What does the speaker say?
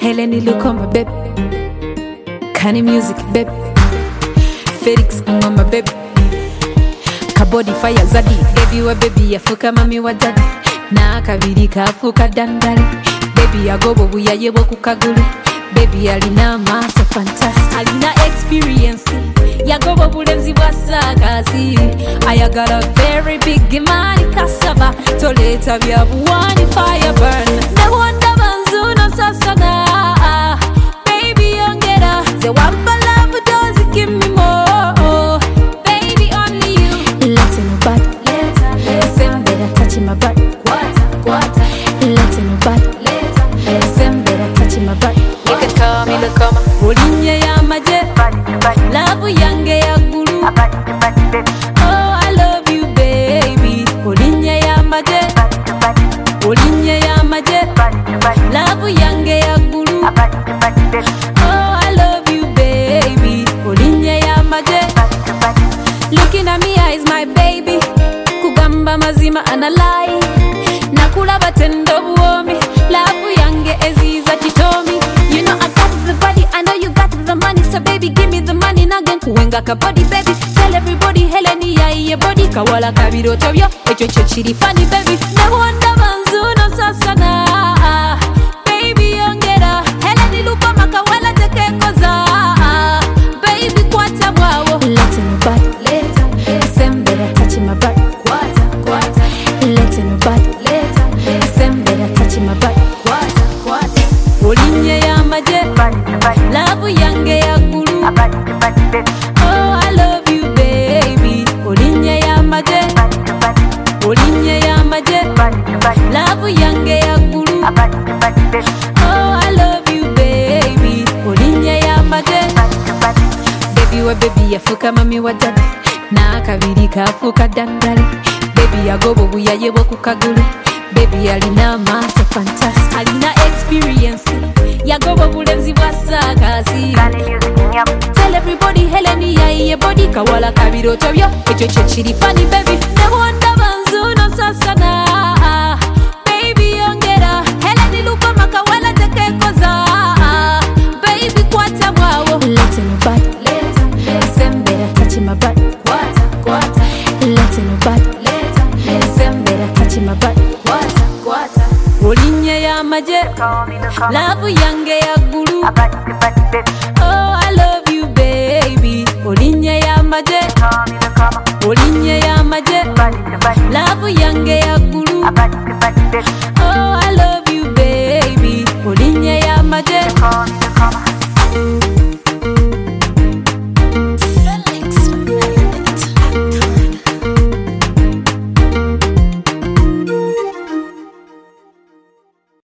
Helen Lukoma baby, Kani Music baby, Felix Ngoma baby, Kabodi Fire Zadi baby wa baby yafuka mami wa daddy na kabiri kafuka dandali baby agobo buyaye bwo kukaguli baby alina maso fantastic alina experience yagobo bulenzi bwasakazi ayagala very big man kasaba toleta bya buwani fire burn ne wonder banzuna sasana baby ongera ze wamba love does give me more baby only you let's nobody same better touching my butt let's nobody same better touching my butt you can call me Lukoma ulinye ya maje love yange ya guru oh I love you baby ulinye ya maje love yange ya guru oh I love you baby ulinye ya maje looking at me eyes my baby kugamba mazima analai nakula batendo buomi love yange eziza chitomi you know I got the body I know you got the money so baby give me the money nagen kuwenga ka body baby tell everybody Heleni ya iye body kawala kabiro tobyo echo cho chiri funny baby ne wonder banzuno sasana baby ongera Heleni Lukoma kawala tekekoza baby kwata bwawo let's nobody same better touching my butt let's nobody same better touching my butt ulinye ya maje love yange ya guru oh I love you baby ulinye ya maje love yange ya guru oh I love you baby ulinye ya maje baby wa baby yafuka mami wa daddy na kabiri kafuka dandali baby yagobo buyaye bwo kukaguli baby alina maso fantastic alina experience yagobo bulenzi bwasakazi tell everybody Heleni ya iye body kawala kabiro tobyo echo cho chiri funny baby ne wonder banzuno sasana baby ongera Heleni Lukoma kawala tekekoza baby kwata bwawo let's nobody same better touching my butt let's nobody same better touching my butt ulinye ya maje love yange ya guru oh I love you baby ulinye ya maje love yange ya guru oh I love